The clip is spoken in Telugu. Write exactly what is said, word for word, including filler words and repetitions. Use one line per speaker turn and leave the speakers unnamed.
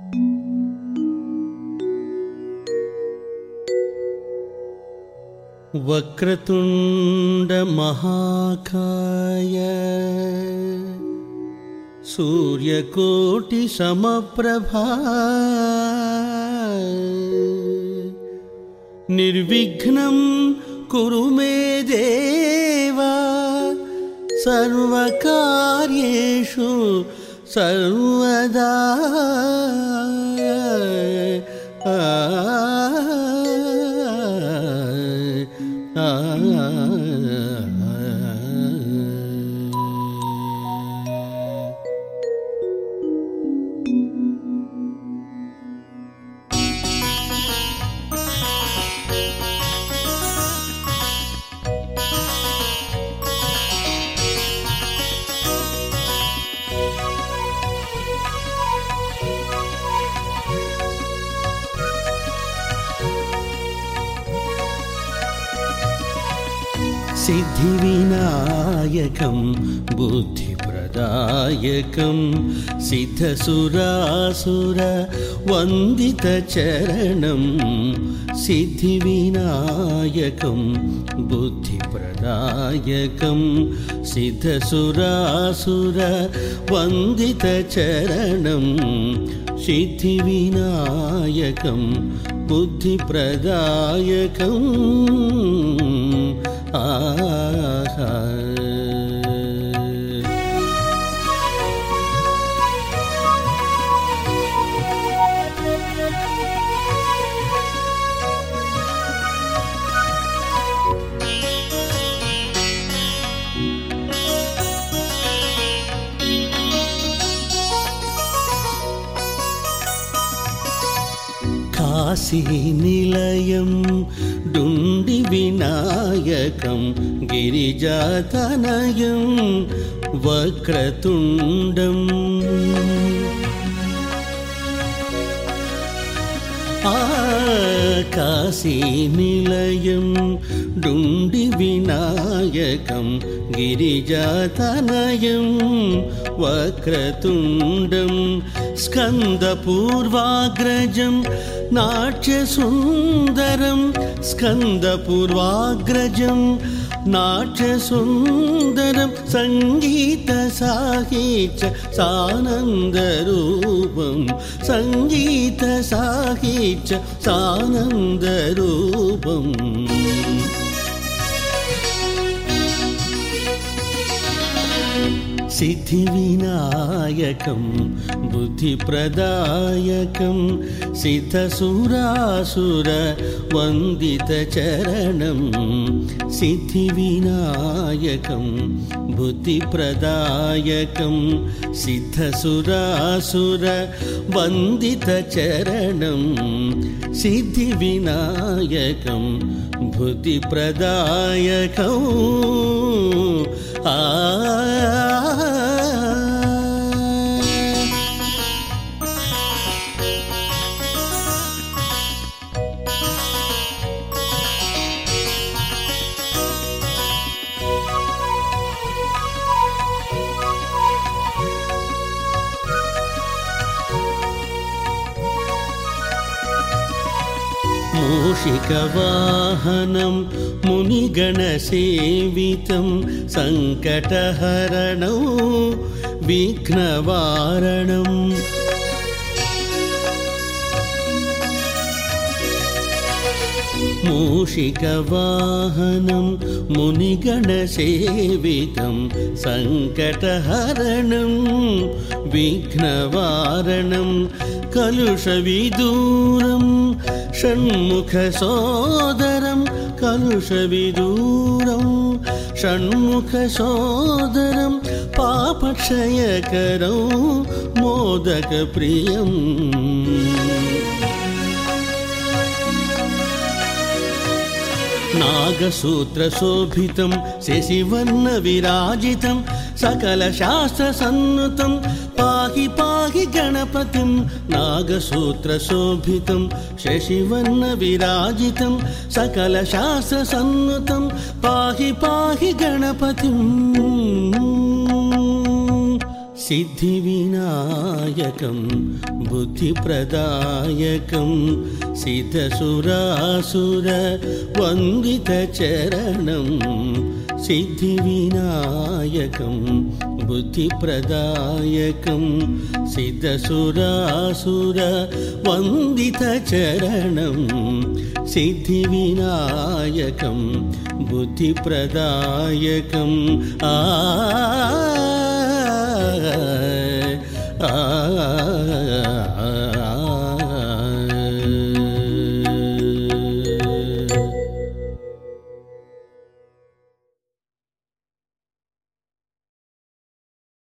వక్రతుండ మహాకాయ సూర్యకోటి సమప్రభా నిర్విఘ్నం కురు మే దేవా సర్వకార్యేషు సర్వదా. సిద్ధివినాయకం బుద్ధిప్రదాయకం సిద్ధసురాసుర వందిత చరణం. సిద్ధివినాయకం బుద్ధిప్రదాయకం సిద్ధసురాసుర వందిత చరణం. సిద్ధివినాయకం బుద్ధిప్రదాయకం. ఆహా కాశీ నిలయం డుండి వినాయకం గిరిజాతనయం వక్రతుండం. ఆ కాశీ నిలయం డుండి వినాయకం గిరిజాతనయం వక్రతుండం. స్కందపూర్వాగ్రజం నాట్యసుందరం స్కందపూర్వాగ్రజం నాట్యసుందరం. సంగీత సాహిత్య సానందరూపం సంగీత సాహిత్య సానందరూపం. సిద్ధివినాయకం బుద్ధిప్రదాయకం సిద్ధసురాసుర వందిత చరణం. సిద్ధివినాయకం బుద్ధిప్రదాయకం సిద్ధసురాసుర వందిత చరణం. సిద్ధివినాయకం బుద్ధిప్రదాయకం. ఆ మూషికవాహనం మునిగణసేవితం సంకటహరణం విఘ్నవారణం. మూషికవాహనం మునిగణసేవితం సంకటహరణం విఘ్నవారణం. కలుషవిదూరం షణ్ముఖ సోదరం కలుషవిదూరం షణ్ముఖ సోదరం. పాపక్షయకరం మోదక ప్రియం. నాగసూత్రశోభితం శశివర్ణ విరాజితం సకల శాస్త్ర సన్నుతం పాహి పాహి గణపతిం. నాగసూత్రశోభితం శశివర్ణ విరాజితం సకల శాస్త్ర సన్నుతం పాహి పాహి గణపతిం. సిద్ధివినాయకం బుద్ధిప్రదాయకం సిద్ధసురాసుర వందిత చరణం సిద్ధివినాయకం బుద్ధిప్రదాయకం సిద్ధసురాసుర వందిత చరణం సిద్ధివినాయకం బుద్ధిప్రదాయకం ఆ ఆ